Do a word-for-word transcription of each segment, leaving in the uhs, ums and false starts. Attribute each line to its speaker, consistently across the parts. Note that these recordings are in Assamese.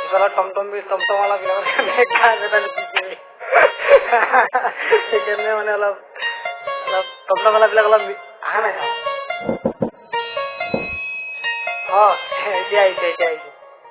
Speaker 1: পিছফালে টমটম টমটমৱালা বিলাকৰ কাৰণে গান এটা লিখিছে সেইকাৰণে মানে অলপ অলপ টমটমৱালা বিলাক অলপ অহা নাই অ এতিয়া আহিছে এতিয়া আহিছে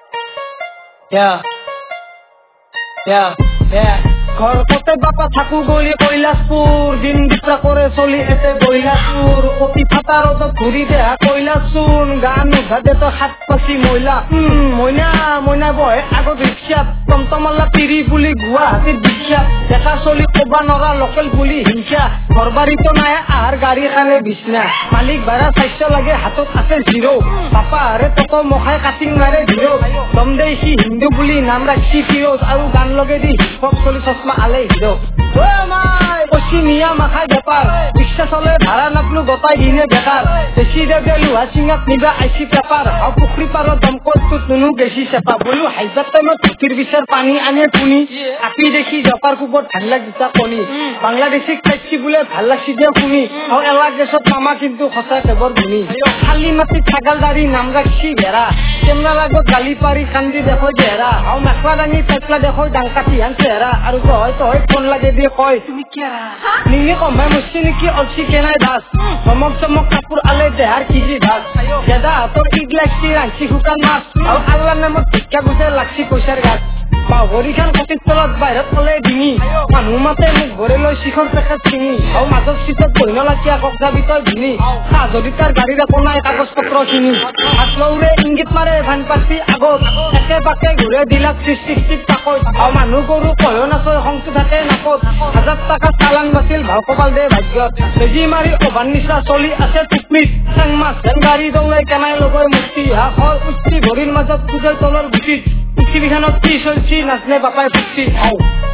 Speaker 1: ঘৰতে বাপা থাকো গলি কৈলাসপুৰ দিন দুটা কৰে চলি এতে কৈলাসপুৰ অতি ফাটা ৰ'দত ঘূৰি দেহা কৈলাসচোন গান উঘাদে তো হাত পাচি মইলা মইনা মইনা বহে আগত ৰিক্সাত টমটমৱালা তিৰি বুলি গুৱাহাটীত বিখ্যাত ডেকা চলি কবা নৰা লোকেল বুলি হিংসা ঘৰ বাৰীতো নাই আহাৰ গাড়ী খানে বিছনা মালিক ভাড়া চাইছ লাগে হাতত আছে জিৰ' পাপা আৰে তক মখাই কাটিং মাৰে জিৰ' দম দে সি হিন্দু বুলি নাম ৰাখছি ফিৰোজ আৰু গান লগে দি হিপ চলি চশমা আলে হিৰ' কচি মিয়া মাখাই বেপাৰ ৰিক্সা চলে ভাড়া নাপলো গতাই দিনে বেকাৰ বেছি দে লোহা চিঙাত নিবা আইচি পেপাৰ হাও পুখুৰী পাৰত দমকলটোত নুনু বেছি চেপা বোলো হাইজাৰ টাইমত ধুতিৰ বিচাৰ পানী আনে পুনি আপি দেখি জপাৰ কোবত ভাল লাগ দুটা কণী বাংলাদেশী খাইছি বোলে ভাল লাগছি দিয়া শুনি আৰু এলা গেছত মামা কিন্তু সঁচাই কেবৰ ধুনি খালী মাটিত ছাগাল দাৰি নাম ৰাখছি ঘেৰা কেমেৰাৰ আগত গালি পাৰি কান্দি দেখো চেহেৰা আৰু মেখলা দাঙি পেচলা দেখো ডাংকাটি হান চেহেৰা আৰু তই তই ফোন লাগে দিয়ে কয় তুমি কেৰা নিনি কমাই মস্তি নেকি অলচি কেনাই দাস চমক চমক কাপোৰ আলে দেহাৰ কিজি ভাত গেদা হাতৰ ইগ লাগছি ৰাঞ্চি শুকান মাছ আৰু আল্লাৰ নামত ভিক্ষা গুচে লাগছি পইচাৰ গাছ বাহৰি খান কটিৰ তলত বাহিৰত কলে ডিঙি মানুহ মাতে মোক ঘৰে লৈ শিখৰ পেকেট চিঙি আৰু মাজত চিটত বহি নলাকিয়া ককজাবি তই ধুনি চাহ যদি তাৰ গাড়ীৰ একো নাই কাগজ পত্ৰ খিনি হাত লৌৰে ইংগিত মাৰে ভান পাতি আগত একে পাকে ঘূৰে দিলাক সৃষ্টিক তাকত আৰু মানুহ গৰু কয়ো নাচয় সংটো থাকে নাকত হাজাৰ টকা চালান বাছিল ভাও কপাল দে ভাগ্যত বেজি মাৰি অভান নিচা চলি আছে টুকমিত চাং মাছ যেন গাড়ী দৌৰাই কেনাই লগৈ মূৰ্তি হাঁহৰ উঠি ভৰিৰ মাজত পূজাৰ তলৰ গুটিত পৃথিৱীখনত কি চলছি নাচনে বাপাই ফুটছি